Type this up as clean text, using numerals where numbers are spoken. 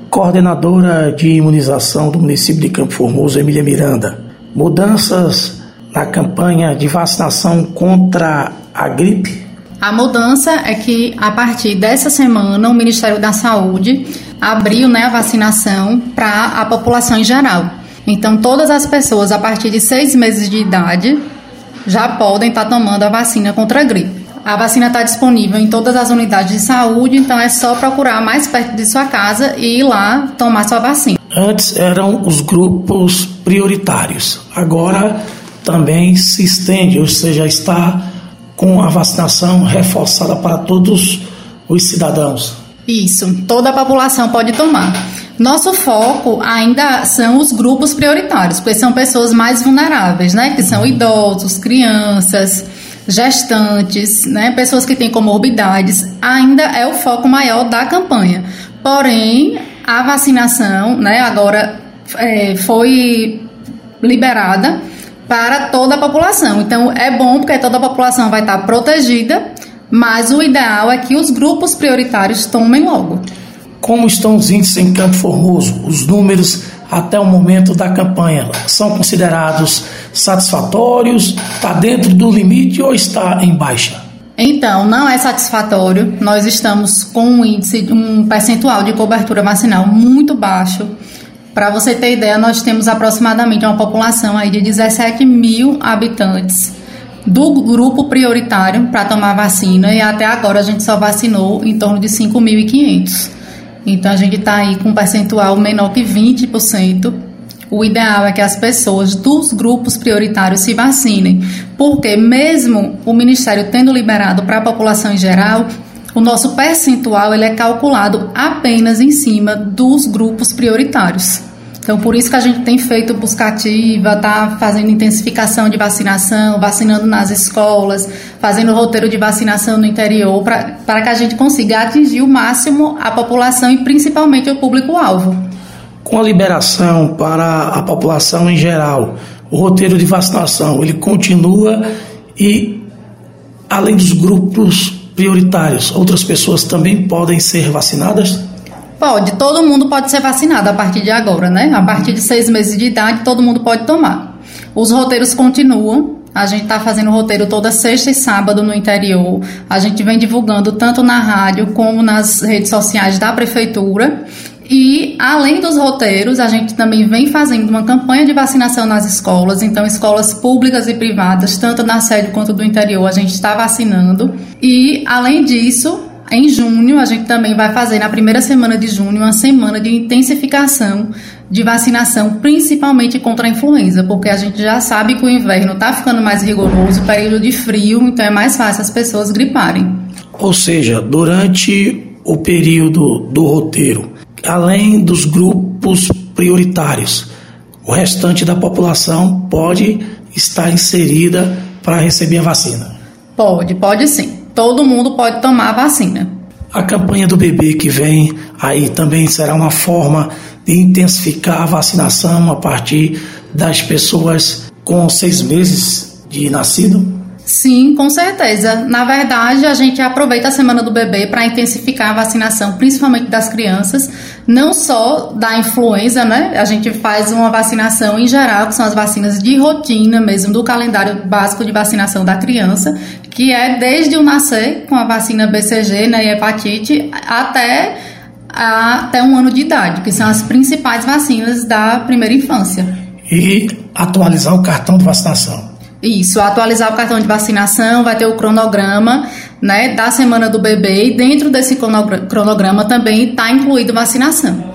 Coordenadora de imunização do município de Campo Formoso, Emília Miranda. Mudanças na campanha de vacinação contra a gripe? A mudança é que, a partir dessa semana, o Ministério da Saúde abriu a vacinação para a população em geral. Então, todas as pessoas a partir de 6 meses de idade já podem estar tomando a vacina contra a gripe. A vacina está disponível em todas as unidades de saúde, então é só procurar mais perto de sua casa e ir lá tomar sua vacina. Antes eram os grupos prioritários, agora também se estende, ou seja, está com a vacinação reforçada para todos os cidadãos. Isso, toda a população pode tomar. Nosso foco ainda são os grupos prioritários, porque são pessoas mais vulneráveis, que são idosos, crianças, gestantes, pessoas que têm comorbidades. Ainda é o foco maior da campanha. Porém, a vacinação, agora foi liberada para toda a população. Então, é bom porque toda a população vai estar protegida, mas o ideal é que os grupos prioritários tomem logo. Como estão os índices em Campo Formoso? Os números até o momento da campanha são considerados satisfatórios? Está dentro do limite ou está em baixa? Então, não é satisfatório. Nós estamos com um percentual de cobertura vacinal muito baixo. Para você ter ideia, nós temos aproximadamente uma população aí de 17 mil habitantes do grupo prioritário para tomar vacina, e até agora a gente só vacinou em torno de 5.500. Então a gente está aí com um percentual menor que 20%. O ideal é que as pessoas dos grupos prioritários se vacinem, porque mesmo o Ministério tendo liberado para a população em geral, o nosso percentual ele é calculado apenas em cima dos grupos prioritários. Então, por isso que a gente tem feito buscativa, está fazendo intensificação de vacinação, vacinando nas escolas, fazendo roteiro de vacinação no interior, para que a gente consiga atingir o máximo a população e principalmente o público-alvo. Com a liberação para a população em geral, o roteiro de vacinação, ele continua e, além dos grupos prioritários, outras pessoas também podem ser vacinadas? Pode, todo mundo pode ser vacinado a partir de agora, A partir de 6 meses de idade, todo mundo pode tomar. Os roteiros continuam, a gente está fazendo roteiro toda sexta e sábado no interior, a gente vem divulgando tanto na rádio como nas redes sociais da prefeitura. E, além dos roteiros, a gente também vem fazendo uma campanha de vacinação nas escolas. Então, escolas públicas e privadas, tanto na sede quanto do interior, a gente está vacinando. E, além disso, em junho, a gente também vai fazer, na primeira semana de junho, uma semana de intensificação de vacinação, principalmente contra a influenza, porque a gente já sabe que o inverno está ficando mais rigoroso, período de frio, então é mais fácil as pessoas griparem. Ou seja, durante o período do roteiro, além dos grupos prioritários, o restante da população pode estar inserida para receber a vacina? Pode sim. Todo mundo pode tomar a vacina. A campanha do bebê que vem aí também será uma forma de intensificar a vacinação a partir das pessoas com 6 meses de nascido? Sim, com certeza. Na verdade, a gente aproveita a Semana do Bebê para intensificar a vacinação, principalmente das crianças, não só da influenza, A gente faz uma vacinação em geral, que são as vacinas de rotina mesmo, do calendário básico de vacinação da criança, que é desde o nascer, com a vacina BCG, e hepatite, até 1 ano de idade, que são as principais vacinas da primeira infância. E atualizar o cartão de vacinação. Isso, atualizar o cartão de vacinação, vai ter o cronograma, da Semana do Bebê, e dentro desse cronograma também está incluído vacinação.